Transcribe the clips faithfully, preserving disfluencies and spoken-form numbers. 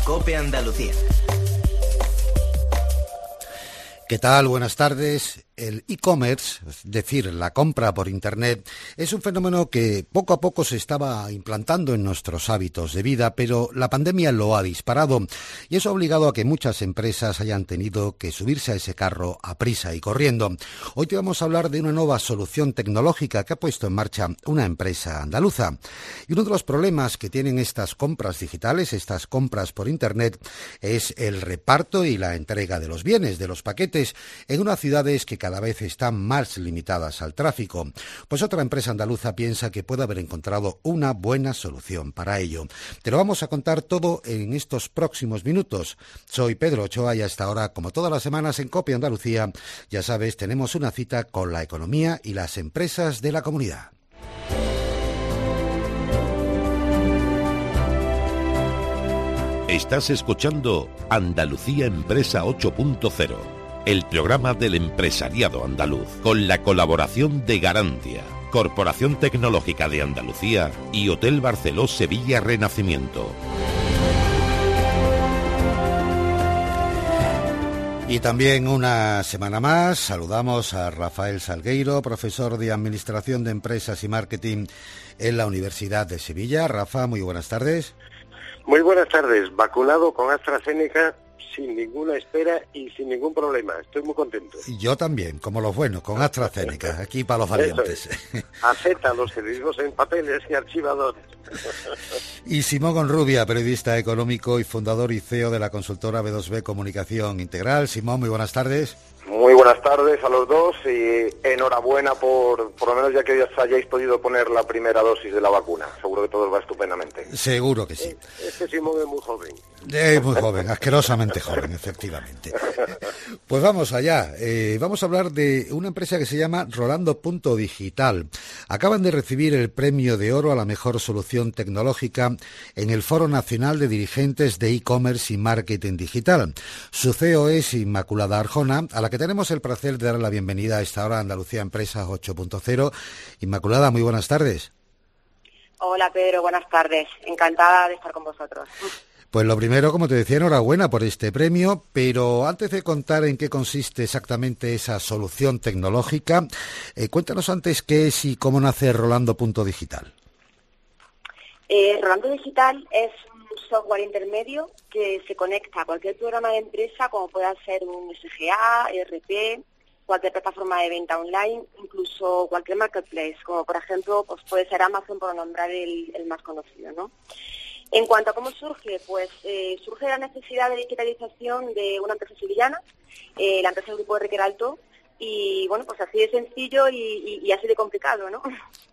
COPE Andalucía. ¿Qué tal? Buenas tardes. El e-commerce, es decir, la compra por Internet, es un fenómeno que poco a poco se estaba implantando en nuestros hábitos de vida, pero la pandemia lo ha disparado y eso ha obligado a que muchas empresas hayan tenido que subirse a ese carro a prisa y corriendo. Hoy te vamos a hablar de una nueva solución tecnológica que ha puesto en marcha una empresa andaluza. Y uno de los problemas que tienen estas compras digitales, estas compras por Internet, es el reparto y la entrega de los bienes, de los paquetes, en unas ciudades que cada vez están más limitadas al tráfico. Pues otra empresa andaluza piensa que puede haber encontrado una buena solución para ello. Te lo vamos a contar todo en estos próximos minutos. Soy Pedro Ochoa y hasta ahora, como todas las semanas en COPE Andalucía, ya sabes, tenemos una cita con la economía y las empresas de la comunidad. Estás escuchando Andalucía Empresa ocho punto cero. El programa del empresariado andaluz, con la colaboración de Garantia, Corporación Tecnológica de Andalucía y Hotel Barceló Sevilla Renacimiento. Y también una semana más saludamos a Rafael Salgueiro, profesor de Administración de Empresas y Marketing en la Universidad de Sevilla. Rafa, muy buenas tardes. Muy buenas tardes. Vacunado con AstraZeneca sin ninguna espera y sin ningún problema. Estoy muy contento. Y yo también, como los buenos, con AstraZeneca, aquí para los valientes. Es. Acepta los que vivimos en papeles y archivadores. Y Simón Onrubia, periodista económico y fundador y C E O de la consultora B dos B Comunicación Integral. Simón, muy buenas tardes. Muy buenas tardes a los dos y enhorabuena por, por lo menos ya que os hayáis podido poner la primera dosis de la vacuna. Seguro que todo va estupendamente. Seguro que sí. Este Simón es muy joven. Es muy joven, asquerosamente joven, efectivamente. Pues vamos allá. Eh, vamos a hablar de una empresa que se llama Rolando Punto Digital. Acaban de recibir el premio de oro a la mejor solución tecnológica en el Foro Nacional de Dirigentes de E-Commerce y Marketing Digital. Su C E O es Inmaculada Arjona, a la que tenemos el placer de dar la bienvenida a esta hora a Andalucía Empresas ocho punto cero. Inmaculada, muy buenas tardes. Hola Pedro, buenas tardes. Encantada de estar con vosotros. Pues lo primero, como te decía, enhorabuena por este premio, pero antes de contar en qué consiste exactamente esa solución tecnológica, eh, cuéntanos antes qué es y cómo nace Rolando Punto Digital. Eh, Rolando Digital es un software intermedio que se conecta a cualquier programa de empresa, como pueda ser un S G A, E R P, cualquier plataforma de venta online, incluso cualquier marketplace, como por ejemplo pues puede ser Amazon, por nombrar el, el más conocido, ¿no? En cuanto a cómo surge, pues eh, surge la necesidad de digitalización de una empresa sevillana, eh, la empresa del Grupo R. Queralto, y bueno, pues así de sencillo y, y, y así de complicado, ¿no?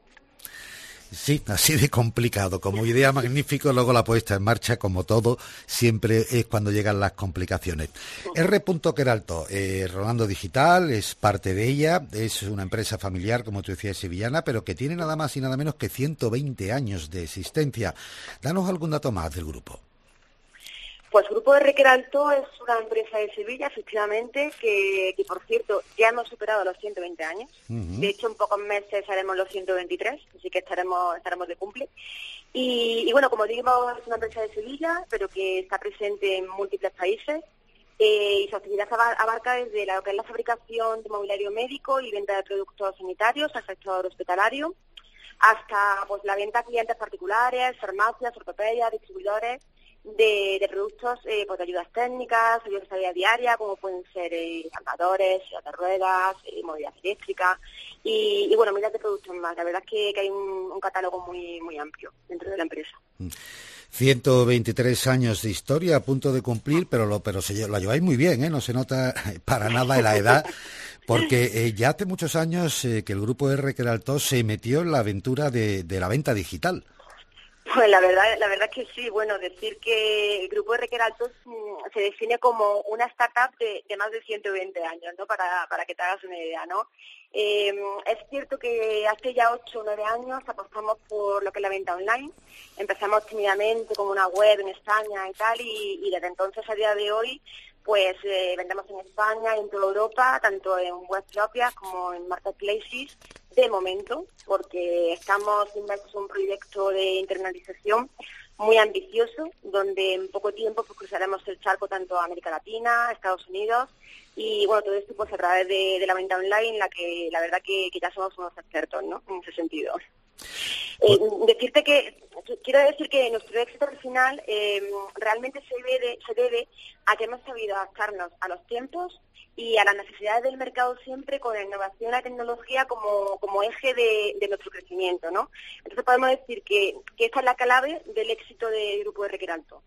Sí, así de complicado. Como idea magnífico, luego la puesta en marcha, como todo, siempre es cuando llegan las complicaciones. R. Queralto, eh, Rolando Digital, es parte de ella, es una empresa familiar, como tú decías, sevillana, pero que tiene nada más y nada menos que ciento veinte años de existencia. Danos algún dato más del grupo. Pues Grupo R. Queralto es una empresa de Sevilla, efectivamente, que, que por cierto ya hemos superado los ciento veinte años. Uh-huh. De hecho, en pocos meses haremos los ciento veintitrés, así que estaremos estaremos de cumple. Y, y bueno, como digo, es una empresa de Sevilla, pero que está presente en múltiples países. Eh, y su actividad abarca desde lo que es la fabricación de mobiliario médico y venta de productos sanitarios al sector hospitalario, hasta pues la venta a clientes particulares, farmacias, ortopedias, distribuidores, De, de productos eh, pues de ayudas técnicas, ayudas a vida diaria, como pueden ser eh, andadores, sillas de ruedas, eh, movilidad eléctrica y, y bueno, miles de productos más. La verdad es que, que hay un, un catálogo muy muy amplio dentro de la empresa. ciento veintitrés años de historia a punto de cumplir, pero lo pero se lo lleváis muy bien, ¿eh? No se nota para nada la edad, porque eh, ya hace muchos años eh, que el Grupo R. Queralto se metió en la aventura de, de la venta digital. Pues la verdad, la verdad es que sí. Bueno, decir que el Grupo R. Queralto se define como una startup de, de más de ciento veinte años, ¿no? Para, para que te hagas una idea, ¿no? Eh, es cierto que hace ya ocho o nueve años apostamos por lo que es la venta online. Empezamos tímidamente como una web en España y tal, y, y desde entonces a día de hoy pues eh, vendemos en España y en toda Europa, tanto en web propias como en marketplaces, de momento, porque estamos inmersos en un proyecto de internalización muy ambicioso, donde en poco tiempo pues, cruzaremos el charco tanto a América Latina, Estados Unidos, y bueno, todo esto pues a través de, de la venta online, en la que la verdad que, que ya somos unos expertos, ¿no?, en ese sentido. Eh, decirte que, quiero decir que nuestro éxito al final eh, realmente se debe, se debe a que hemos sabido adaptarnos a los tiempos y a las necesidades del mercado siempre con la innovación y la tecnología como, como eje de, de nuestro crecimiento, ¿no? Entonces podemos decir que, que esta es la clave del éxito del Grupo de Requeralto.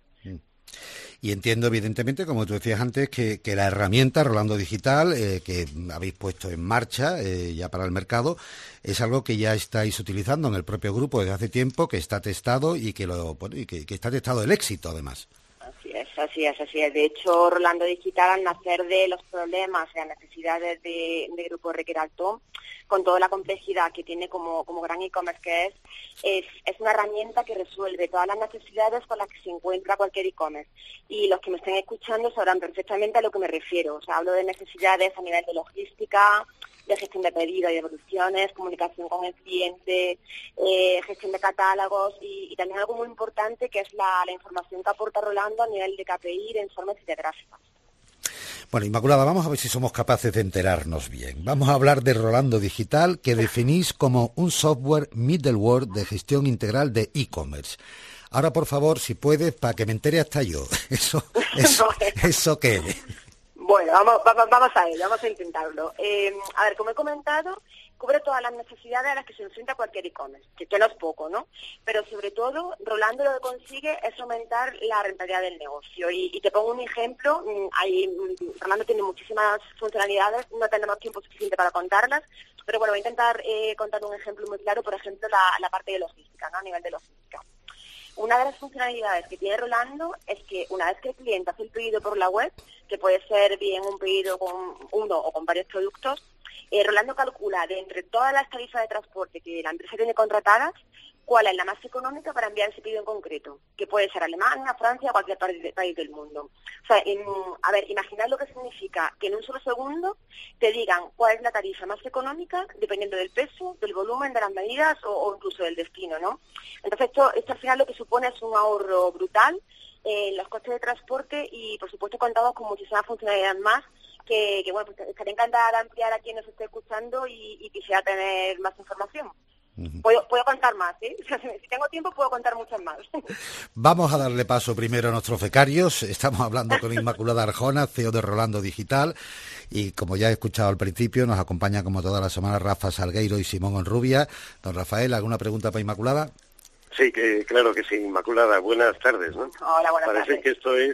Y entiendo, evidentemente, como tú decías antes, que, que la herramienta Rolando Digital, eh, que habéis puesto en marcha eh, ya para el mercado, es algo que ya estáis utilizando en el propio grupo desde hace tiempo, que está testado y que, lo, bueno, y que, que está testado el éxito, además. Así es, así es, así es. De hecho, Rolando Digital, al nacer de los problemas y las necesidades de, de Grupo Requeralto, con toda la complejidad que tiene como, como gran e-commerce que es, es, es una herramienta que resuelve todas las necesidades con las que se encuentra cualquier e-commerce. Y los que me estén escuchando sabrán perfectamente a lo que me refiero. O sea, hablo de necesidades a nivel de logística, de gestión de pedidos y devoluciones, comunicación con el cliente, eh, gestión de catálogos y, y también algo muy importante que es la, la información que aporta Rolando a nivel de K P I, de informes y de gráficas. Bueno, Inmaculada, vamos a ver si somos capaces de enterarnos bien. Vamos a hablar de Rolando Digital, que definís como un software middleware de gestión integral de e-commerce. Ahora, por favor, si puedes, para que me entere hasta yo. ¿Eso, eso, eso qué es? Bueno, vamos, vamos a ello, vamos a intentarlo. Eh, a ver, como he comentado, cubre todas las necesidades a las que se enfrenta cualquier e-commerce, que, que no es poco, ¿no? Pero sobre todo, Rolando lo que consigue es aumentar la rentabilidad del negocio. Y, y te pongo un ejemplo, hay, Rolando tiene muchísimas funcionalidades, no tenemos tiempo suficiente para contarlas, pero bueno, voy a intentar eh, contar un ejemplo muy claro, por ejemplo, la, la parte de logística, ¿no?, a nivel de logística. Una de las funcionalidades que tiene Rolando es que una vez que el cliente hace el pedido por la web, que puede ser bien un pedido con uno o con varios productos, eh, Rolando calcula de entre todas las tarifas de transporte que la empresa tiene contratadas, cuál es la más económica para enviar ese pedido en concreto, que puede ser Alemania, Francia o cualquier país del mundo. O sea, en, a ver, imaginad lo que significa que en un solo segundo te digan cuál es la tarifa más económica dependiendo del peso, del volumen, de las medidas o, o incluso del destino, ¿no? Entonces esto, esto al final lo que supone es un ahorro brutal en los costes de transporte y por supuesto contamos con muchísimas funcionalidades más que, que bueno, pues estaría encantada de ampliar a quien nos esté escuchando y, y quisiera tener más información. Puedo, puedo contar más, ¿eh? Si tengo tiempo puedo contar muchas más. Vamos a darle paso primero a nuestros becarios. Estamos hablando con Inmaculada Arjona, C E O de Rolando Digital, y como ya he escuchado al principio, nos acompaña como toda la semana Rafa Salgueiro y Simón Onrubia. Don Rafael, ¿alguna pregunta para Inmaculada? Sí, que claro que sí, Inmaculada. Buenas tardes, ¿no? Hola, buenas Parece tardes. que esto es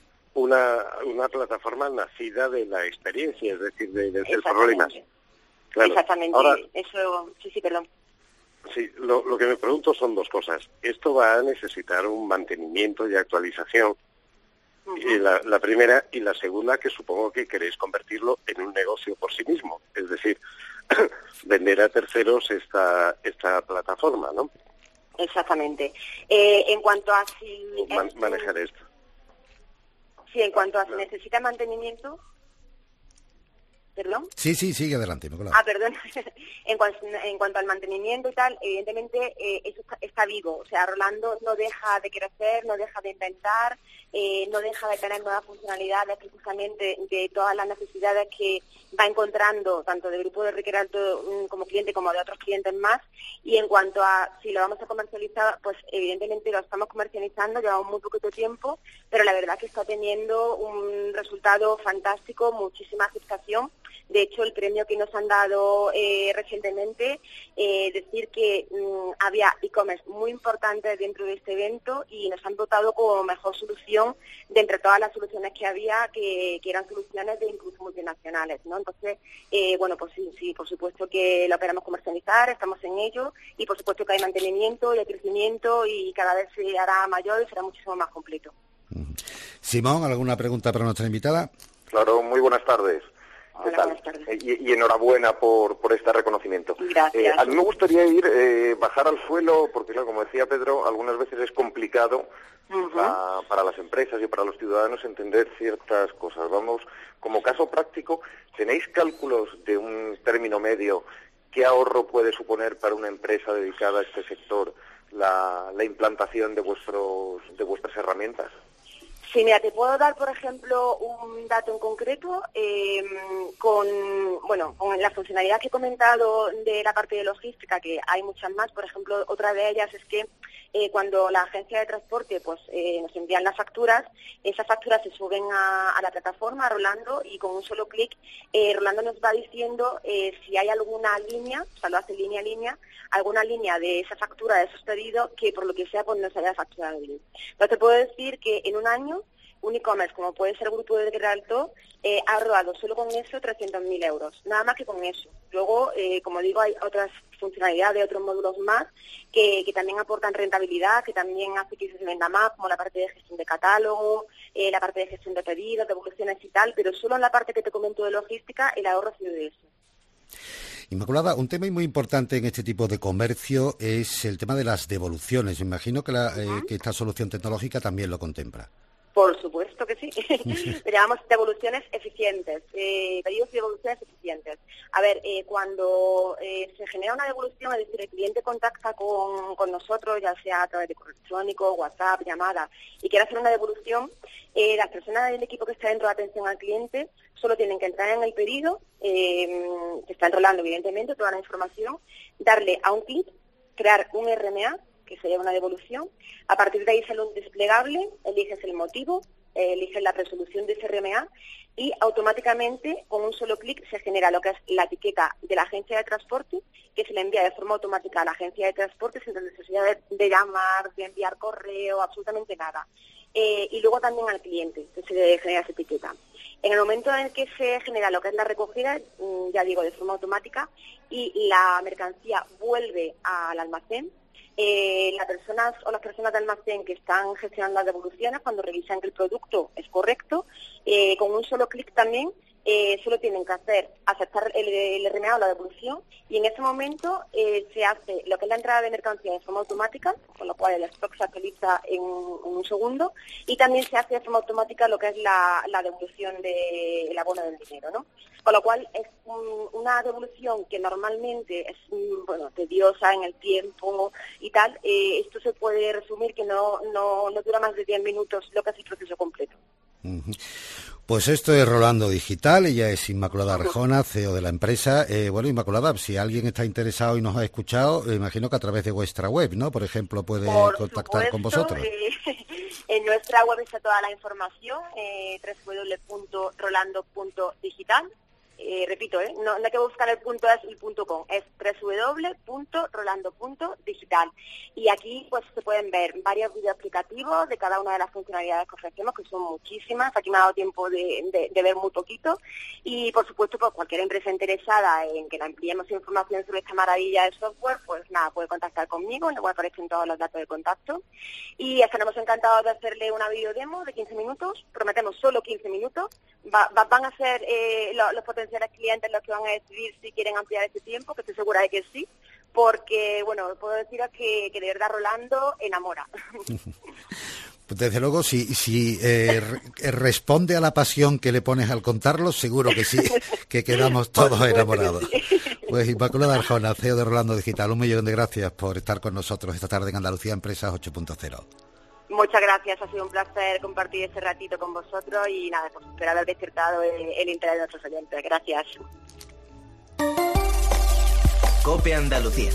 una una plataforma nacida de la experiencia, es decir, de, de hacer problemas. Claro. Exactamente. Ahora, eso, sí, sí, perdón. Sí, lo, lo que me pregunto son dos cosas. Esto va a necesitar un mantenimiento y actualización. Uh-huh. Y la, la primera y la segunda, que supongo que queréis convertirlo en un negocio por sí mismo. Es decir, vender a terceros esta esta plataforma, ¿no? Exactamente. Eh, en cuanto a si... Man, es, manejar esto. Sí, en cuanto a si necesita mantenimiento... ¿Perdón? Sí, sí, sigue adelante, Inmaculada. Ah, perdón. en, cuanto, en cuanto al mantenimiento y tal, evidentemente eh, eso está, está vivo. O sea, Rolando no deja de crecer, no deja de inventar, eh, no deja de tener nuevas funcionalidades precisamente de todas las necesidades que va encontrando, tanto del Grupo de Requeralto um, como cliente como de otros clientes más. Y en cuanto a si lo vamos a comercializar, pues evidentemente lo estamos comercializando, llevamos muy poquito tiempo, pero la verdad que está teniendo un resultado fantástico, muchísima aceptación. De hecho, el premio que nos han dado eh, recientemente, eh, decir que mmm, había e-commerce muy importantes dentro de este evento y nos han votado como mejor solución de entre todas las soluciones que había, que, que eran soluciones de incluso multinacionales, ¿no? Entonces, eh, bueno, pues sí, sí, por supuesto que lo queremos comercializar, estamos en ello y por supuesto que hay mantenimiento y hay crecimiento y cada vez se hará mayor y será muchísimo más completo. Simón, ¿alguna pregunta para nuestra invitada? Claro, muy buenas tardes. ¿Qué Hola, tal? buenas tardes. Y, y enhorabuena por, por este reconocimiento. Gracias. Eh, a mí me gustaría ir, eh, bajar al suelo, porque claro, como decía Pedro, algunas veces es complicado uh-huh. para, para las empresas y para los ciudadanos entender ciertas cosas. Vamos, como caso práctico, ¿tenéis cálculos de un término medio? ¿Qué ahorro puede suponer para una empresa dedicada a este sector la, la implantación de vuestros de vuestras herramientas. Sí, mira, te puedo dar, por ejemplo, un dato en concreto eh, con, bueno, con la funcionalidad que he comentado de la parte de logística, que hay muchas más. Por ejemplo, otra de ellas es que eh, cuando la agencia de transporte pues eh, nos envían las facturas, esas facturas se suben a, a la plataforma, a Rolando, y con un solo clic, eh, Rolando nos va diciendo eh, si hay alguna línea, o sea, lo hace línea a línea, alguna línea de esa factura, de esos pedidos, que por lo que sea pues no se haya facturado bien. Pero te puedo decir que en un año, un e-commerce, como puede ser el Grupo de Requeralto, eh, ha robado solo con eso trescientos mil euros, nada más que con eso. Luego, eh, como digo, hay otras funcionalidades, otros módulos más que, que también aportan rentabilidad, que también hace que se venda más, como la parte de gestión de catálogo, eh, la parte de gestión de pedidos, devoluciones y tal, pero solo en la parte que te comento de logística, el ahorro ha sido de eso. Inmaculada, un tema muy importante en este tipo de comercio es el tema de las devoluciones. Me imagino que, la, eh, que esta solución tecnológica también lo contempla. Por supuesto que sí. Le llamamos devoluciones eficientes, eh, pedidos y devoluciones eficientes. A ver, eh, cuando eh, se genera una devolución, es decir, el cliente contacta con, con nosotros, ya sea a través de correo electrónico, WhatsApp, llamada, y quiere hacer una devolución, eh, las personas del equipo que está dentro de atención al cliente solo tienen que entrar en el pedido, eh, que está enrolando evidentemente toda la información, darle a un clic, crear un R M A, que sería una devolución. A partir de ahí sale un desplegable, eliges el motivo, eh, eliges la resolución de ese R M A y automáticamente con un solo clic se genera lo que es la etiqueta de la agencia de transporte, que se le envía de forma automática a la agencia de transporte sin necesidad de, de llamar, de enviar correo, absolutamente nada. Eh, y luego también al cliente, que se le genera esa etiqueta. En el momento en el que se genera lo que es la recogida, ya digo, de forma automática, y la mercancía vuelve al almacén, Eh, las personas o las personas de almacén que están gestionando las devoluciones, cuando revisan que el producto es correcto, eh, con un solo clic también eh, solo tienen que hacer aceptar el, el R M A o la devolución, y en ese momento eh, se hace lo que es la entrada de mercancía de forma automática, con lo cual el stock se actualiza en, en un segundo, y también se hace de forma automática lo que es la, la devolución del de, abono del dinero, ¿no? Con lo cual es un, una devolución que normalmente es bueno tediosa en el tiempo y tal. Eh, esto se puede resumir que no, no, no dura más de diez minutos lo que es el proceso completo. Uh-huh. Pues esto es Rolando Digital, ella es Inmaculada Arjona, C E O de la empresa. Eh, bueno, Inmaculada, si alguien está interesado y nos ha escuchado, eh, imagino que a través de vuestra web, ¿no? Por ejemplo, puede Por contactar supuesto, con vosotros. Eh, en nuestra web está toda la información, eh, doble u doble u doble u punto rolando punto digital. Eh, repito, ¿eh? no, no hay que buscar el punto es el punto com, es doble u doble u doble u punto rolando punto digital. Y aquí pues se pueden ver varios videos explicativos de cada una de las funcionalidades que ofrecemos, que son muchísimas. Aquí me ha dado tiempo de, de, de ver muy poquito. Y por supuesto, pues cualquier empresa interesada en que le ampliemos información sobre esta maravilla de software, pues nada, puede contactar conmigo, en el cual aparecen todos los datos de contacto. Y estaremos encantados de hacerle una videodemo de quince minutos, prometemos solo quince minutos. Va, va, van a ser eh, los, los potenciales clientes los que van a decidir si quieren ampliar ese tiempo, que estoy segura de que sí, porque, bueno, puedo deciros que, que de verdad Rolando enamora. Pues desde luego, si, si eh, responde a la pasión que le pones al contarlo, seguro que sí, que quedamos todos enamorados. Sí. Pues Inmaculada Arjona, C E O de Rolando Digital, un millón de gracias por estar con nosotros esta tarde en Andalucía Empresas ocho punto cero. Muchas gracias, ha sido un placer compartir este ratito con vosotros y nada, pues espero haber despertado el, el interés de nuestros oyentes. Gracias. COPE Andalucía.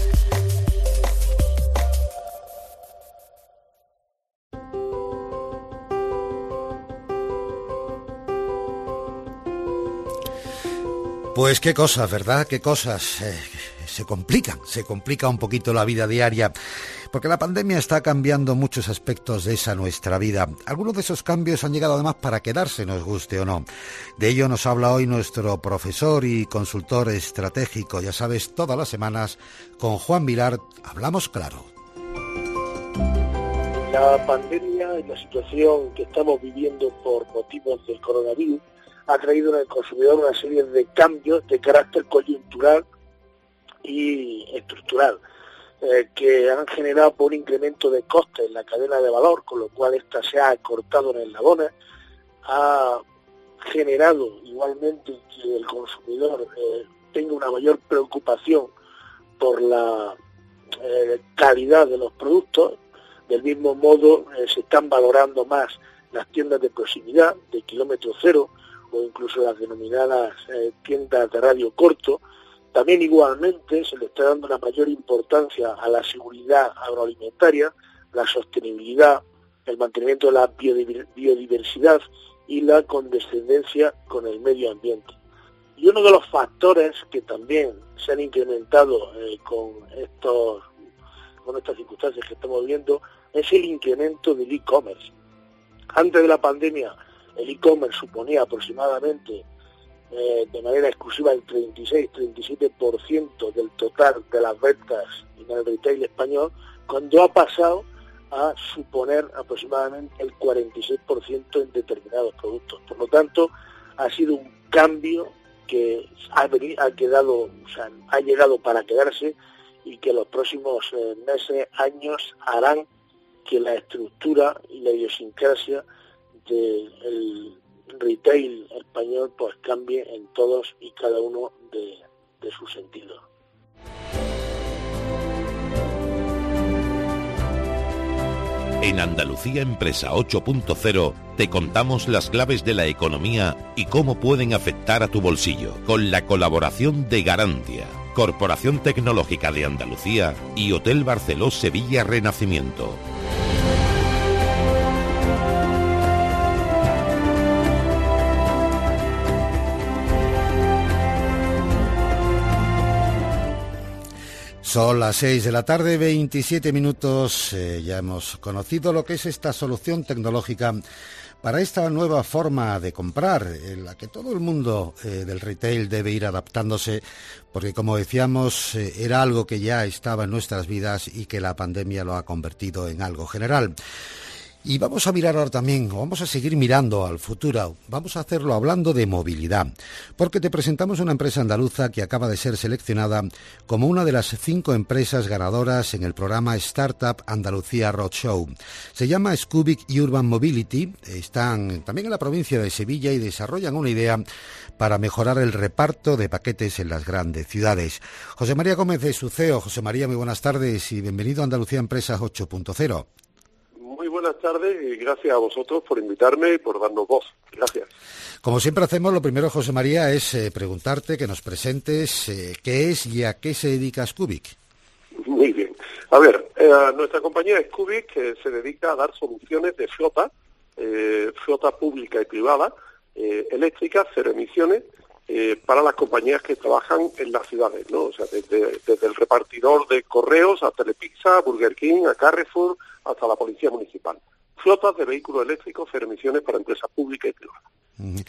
Pues qué cosas, ¿verdad? Qué cosas. Eh, se complican, se complica un poquito la vida diaria, porque la pandemia está cambiando muchos aspectos de esa nuestra vida. Algunos de esos cambios han llegado además para quedarse, nos guste o no. De ello nos habla hoy nuestro profesor y consultor estratégico, ya sabes, todas las semanas, con Juan Vilar, hablamos claro. La pandemia y la situación que estamos viviendo por motivos del coronavirus ha traído en el consumidor una serie de cambios de carácter coyuntural y estructural, eh, que han generado por un incremento de costes en la cadena de valor, con lo cual esta se ha acortado en eslabones, ha generado igualmente que el consumidor eh, tenga una mayor preocupación por la eh, calidad de los productos. Del mismo modo, eh, se están valorando más las tiendas de proximidad, de kilómetro cero, o incluso las denominadas eh, tiendas de radio corto. También igualmente se le está dando una mayor importancia a la seguridad agroalimentaria, la sostenibilidad, el mantenimiento de la biodiversidad y la condescendencia con el medio ambiente. Y uno de los factores que también se han incrementado eh, con estos con estas circunstancias que estamos viendo es el incremento del e-commerce. Antes de la pandemia, el e-commerce suponía aproximadamente eh, de manera exclusiva el treinta y seis a treinta y siete por ciento del total de las ventas en el retail español, cuando ha pasado a suponer aproximadamente el cuarenta y seis por ciento en determinados productos. Por lo tanto, ha sido un cambio que ha, venido, ha quedado, o sea, ha llegado para quedarse, y que los próximos eh, meses, años harán que la estructura y la idiosincrasia del retail español pues cambie en todos y cada uno de, de sus sentidos. En Andalucía Empresa ocho punto cero te contamos las claves de la economía y cómo pueden afectar a tu bolsillo, con la colaboración de Garantia, Corporación Tecnológica de Andalucía y Hotel Barceló Sevilla Renacimiento. Son las seis de la tarde, veintisiete minutos. Eh, ya hemos conocido lo que es esta solución tecnológica para esta nueva forma de comprar, en la que todo el mundo eh, del retail debe ir adaptándose, porque como decíamos, eh, era algo que ya estaba en nuestras vidas y que la pandemia lo ha convertido en algo general. Y vamos a mirar ahora también, o vamos a seguir mirando al futuro, vamos a hacerlo hablando de movilidad, porque te presentamos una empresa andaluza que acaba de ser seleccionada como una de las cinco empresas ganadoras en el programa Startup Andalucía Roadshow. Se llama Scubic Urban Mobility, están también en la provincia de Sevilla y desarrollan una idea para mejorar el reparto de paquetes en las grandes ciudades. José María Gómez de su C E O. José María, muy buenas tardes y bienvenido a Andalucía Empresas ocho punto cero. Muy buenas tardes y gracias a vosotros por invitarme y por darnos voz. Gracias. Como siempre hacemos, lo primero, José María, es eh, preguntarte, que nos presentes eh, qué es y a qué se dedica Scubic. Muy bien. A ver, eh, nuestra compañía Scubic eh, se dedica a dar soluciones de flota, eh, flota pública y privada, eh, eléctrica, cero emisiones, eh, para las compañías que trabajan en las ciudades, ¿no? O sea, desde, desde el repartidor de correos a Telepizza, Burger King, a Carrefour, hasta la policía municipal. Flotas de vehículos eléctricos, cero emisiones para empresas públicas y privadas. Uh-huh.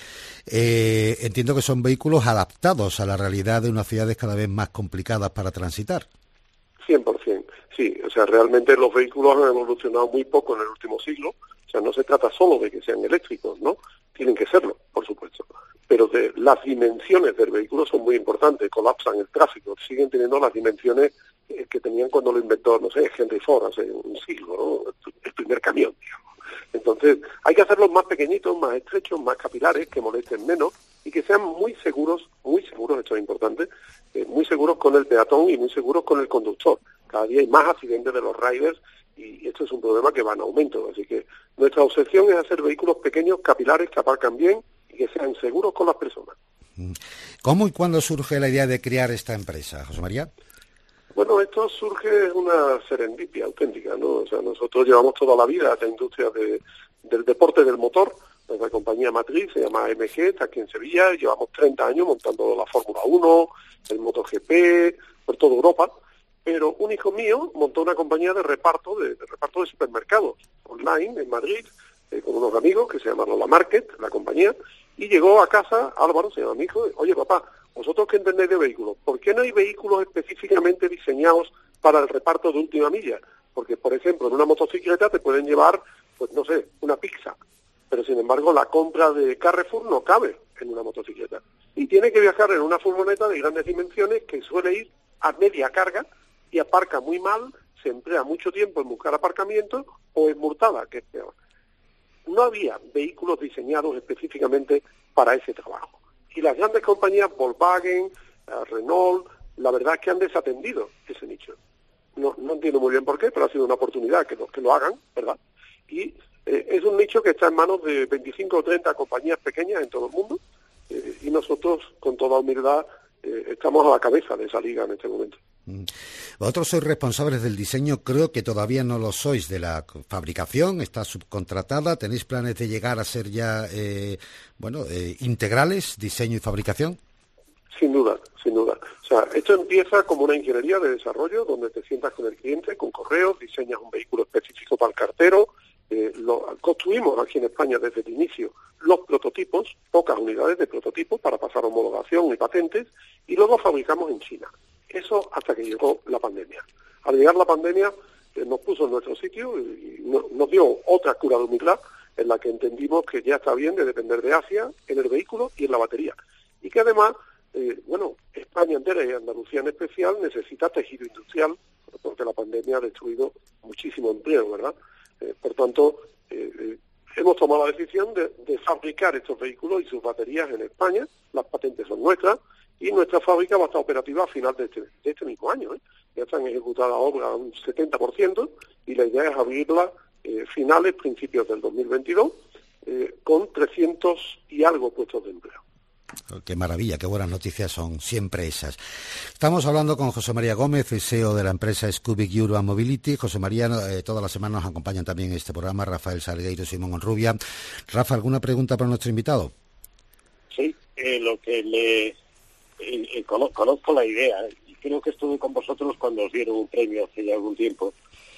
Eh, entiendo que son vehículos adaptados a la realidad de unas ciudades cada vez más complicadas para transitar. cien por ciento, sí. O sea, realmente los vehículos han evolucionado muy poco en el último siglo. O sea, no se trata solo de que sean eléctricos, ¿no? Tienen que serlo, por supuesto. Pero de, las dimensiones del vehículo son muy importantes, colapsan el tráfico, siguen teniendo las dimensiones eh, que tenían cuando lo inventó, no sé, Henry Ford hace un siglo, ¿no? El primer camión, digamos. Entonces, hay que hacerlos más pequeñitos, más estrechos, más capilares, que molesten menos y que sean muy seguros, muy seguros, esto es importante, eh, muy seguros con el peatón y muy seguros con el conductor. Cada día hay más accidentes de los riders y esto es un problema que va en aumento. Así que nuestra obsesión es hacer vehículos pequeños, capilares, que aparcan bien y que sean seguros con las personas. ¿Cómo y cuándo surge la idea de crear esta empresa, José María? Bueno, esto surge una serendipia auténtica, ¿no? O sea, nosotros llevamos toda la vida a la industria de, del deporte del motor. Nuestra compañía matriz se llama M G, está aquí en Sevilla, llevamos treinta años montando la Fórmula uno, el MotoGP, por toda Europa. Pero un hijo mío montó una compañía de reparto, de, de reparto de supermercados online en Madrid, eh, con unos amigos que se llaman Lola Market, la compañía, y llegó a casa, Álvaro, se llama mi hijo, oye papá, vosotros que entendéis de vehículos, ¿por qué no hay vehículos específicamente diseñados para el reparto de última milla? Porque, por ejemplo, en una motocicleta te pueden llevar, pues no sé, una pizza, pero sin embargo la compra de Carrefour no cabe en una motocicleta. Y tiene que viajar en una furgoneta de grandes dimensiones que suele ir a media carga y aparca muy mal, se emplea mucho tiempo en buscar aparcamiento o es multada, que es peor. No había vehículos diseñados específicamente para ese trabajo. Y las grandes compañías, Volkswagen, Renault, la verdad es que han desatendido ese nicho. no, no entiendo muy bien por qué, pero ha sido una oportunidad que lo, que lo hagan, ¿verdad? Y eh, es un nicho que está en manos de veinticinco o treinta compañías pequeñas en todo el mundo, eh, y nosotros, con toda humildad, eh, estamos a la cabeza de esa liga en este momento. Vosotros sois responsables del diseño, creo que todavía no lo sois, de la fabricación, está subcontratada, ¿tenéis planes de llegar a ser ya, eh, bueno, eh, integrales, diseño y fabricación? Sin duda, sin duda. O sea, esto empieza como una ingeniería de desarrollo donde te sientas con el cliente, con correos, diseñas un vehículo específico para el cartero, eh, lo construimos aquí en España desde el inicio los prototipos, pocas unidades de prototipos para pasar homologación y patentes, y luego fabricamos en China. Eso hasta que llegó la pandemia. Al llegar la pandemia eh, nos puso en nuestro sitio y, y no, nos dio otra cura de humildad en la que entendimos que ya está bien de depender de Asia en el vehículo y en la batería. Y que además, eh, bueno, España entera y Andalucía en especial necesita tejido industrial porque la pandemia ha destruido muchísimo empleo, ¿verdad? Eh, por tanto, eh, eh, hemos tomado la decisión de, de fabricar estos vehículos y sus baterías en España. Las patentes son nuestras. Y nuestra fábrica va a estar operativa a final de este, de este mismo año. ¿eh? Ya están ejecutadas obras un setenta por ciento y la idea es abrirla eh, finales, principios del dos mil veintidós, eh, con trescientos y algo puestos de empleo. Qué maravilla, qué buenas noticias son siempre esas. Estamos hablando con José María Gómez, C E O de la empresa Scubic Urban Mobility. José María, eh, todas las semanas nos acompañan también en este programa Rafael Salgueiro y Simón Onrubia. Rafa, ¿alguna pregunta para nuestro invitado? Sí, eh, lo que le... Eh, eh, conozco la idea y creo que estuve con vosotros cuando os dieron un premio hace ya algún tiempo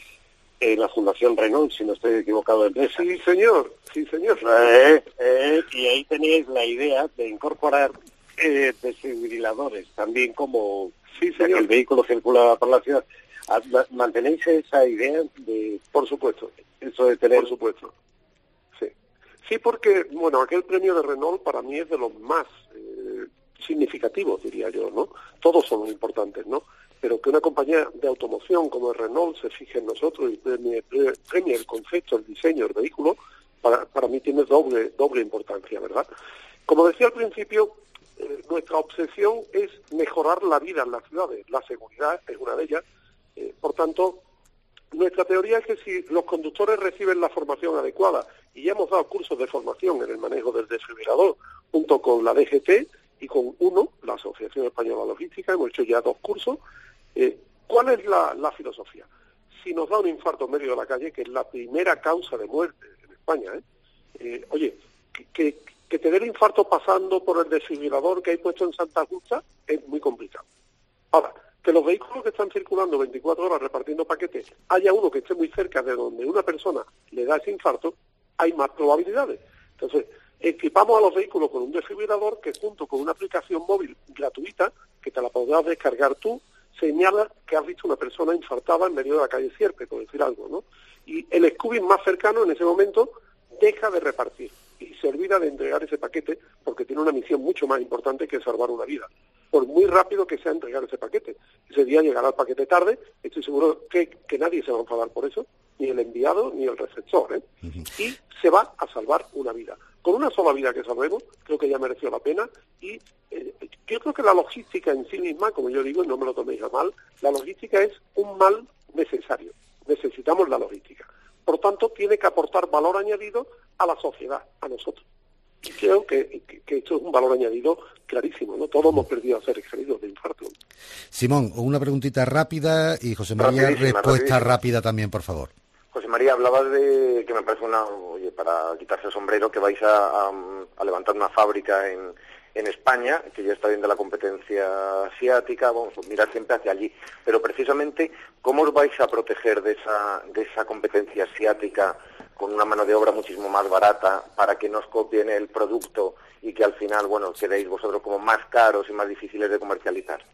en la Fundación Renault, si no estoy equivocado en eso. Sí, señor, sí, señor. Eh, eh, y ahí teníais la idea de incorporar eh, desfibriladores también como sí, señor. El vehículo circulaba por la ciudad. ¿Mantenéis esa idea de...? Por supuesto. Eso de tener... Por supuesto. Sí. Sí, porque, bueno, aquel premio de Renault para mí es de los más... Eh, significativos, diría yo, ¿no? Todos son importantes, ¿no? Pero que una compañía de automoción como Renault se fije en nosotros y premie, premie el concepto, el diseño del vehículo, para, para mí tiene doble, doble importancia, ¿verdad? Como decía al principio, eh, nuestra obsesión es mejorar la vida en las ciudades. La seguridad es una de ellas. Eh, por tanto, nuestra teoría es que si los conductores reciben la formación adecuada, y ya hemos dado cursos de formación en el manejo del desfibrilador, junto con la D G T, y con UNO, la Asociación Española de Logística, hemos hecho ya dos cursos. Eh, ¿Cuál es la, la filosofía? Si nos da un infarto en medio de la calle, que es la primera causa de muerte en España, ¿eh? Eh, oye, que, que, que te dé el infarto pasando por el desfibrilador que hay puesto en Santa Justa es muy complicado. Ahora, que los vehículos que están circulando veinticuatro horas repartiendo paquetes, haya uno que esté muy cerca de donde una persona le da ese infarto, hay más probabilidades. Entonces, equipamos a los vehículos con un desfibrilador que junto con una aplicación móvil gratuita, que te la podrás descargar tú, señala que has visto una persona infartada en medio de la calle Sierpe, por decir algo, ¿no? Y el Scubic más cercano en ese momento deja de repartir y se olvida de entregar ese paquete porque tiene una misión mucho más importante que salvar una vida. Por muy rápido que sea entregar ese paquete. Ese día llegará el paquete tarde, estoy seguro que, que nadie se va a enfadar por eso, ni el enviado ni el receptor, ¿eh? Uh-huh. Y se va a salvar una vida. Con una sola vida que salvemos, creo que ya mereció la pena y eh, yo creo que la logística en sí misma, como yo digo, y no me lo toméis a mal, la logística es un mal necesario. Necesitamos la logística. Por tanto, tiene que aportar valor añadido a la sociedad, a nosotros. Y creo que, que, que esto es un valor añadido clarísimo, ¿no? Todos hemos perdido a seres queridos de infarto. Simón, una preguntita rápida y José María, respuesta rapidísima. rápida también, por favor. José María, hablabas de que me parece una, oye, para quitarse el sombrero, que vais a, a, a levantar una fábrica en, en España, que ya está viendo la competencia asiática, vamos a mirar siempre hacia allí. Pero precisamente, ¿cómo os vais a proteger de esa, de esa competencia asiática con una mano de obra muchísimo más barata para que no os copien el producto y que al final, bueno, quedéis vosotros como más caros y más difíciles de comercializar?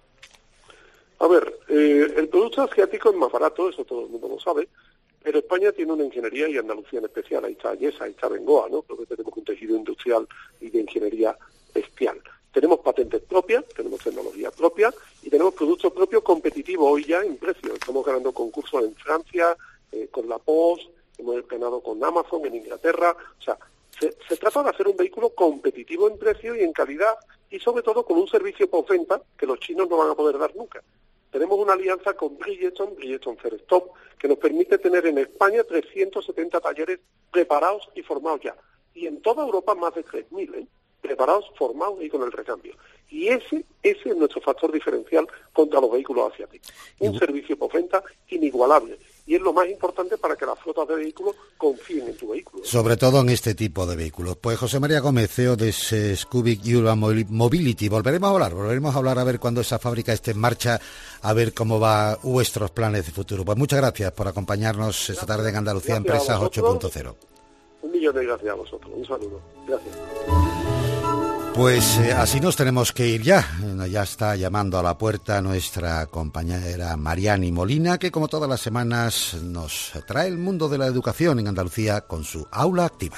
A ver, eh, el producto asiático es más barato, eso todo el mundo lo sabe, pero España tiene una ingeniería y Andalucía en especial. Ahí está Yesa, ahí está Bengoa, ¿no? Creo que tenemos un tejido industrial y de ingeniería bestial. Tenemos patentes propias, tenemos tecnología propia y tenemos productos propios competitivos hoy ya en precio. Estamos ganando concursos en Francia, eh, con la Post, hemos ganado con Amazon en Inglaterra. O sea, se, se trata de hacer un vehículo competitivo en precio y en calidad y sobre todo con un servicio postventa que los chinos no van a poder dar nunca. Tenemos una alianza con Bridgestone, Bridgestone Ferrestop, que nos permite tener en España trescientos setenta talleres preparados y formados ya. Y en toda Europa más de tres mil, ¿eh? preparados, formados y con el recambio. Y ese, ese es nuestro factor diferencial contra los vehículos asiáticos. Un y... servicio postventa inigualable. Y es lo más importante para que las flotas de vehículos confíen en tu vehículo. Sobre todo en este tipo de vehículos. Pues José María Gómez, C E O de Scoobic Urban Mobility. Volveremos a hablar, volveremos a hablar a ver cuando esa fábrica esté en marcha, a ver cómo va vuestros planes de futuro. Pues muchas gracias por acompañarnos esta tarde en Andalucía Empresas ocho punto cero. Un millón de gracias a vosotros. Un saludo. Gracias. Pues eh, así nos tenemos que ir ya. Ya está llamando a la puerta nuestra compañera Mariani Molina, que como todas las semanas nos trae el mundo de la educación en Andalucía con su Aula Activa.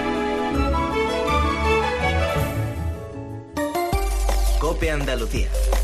COPE Andalucía.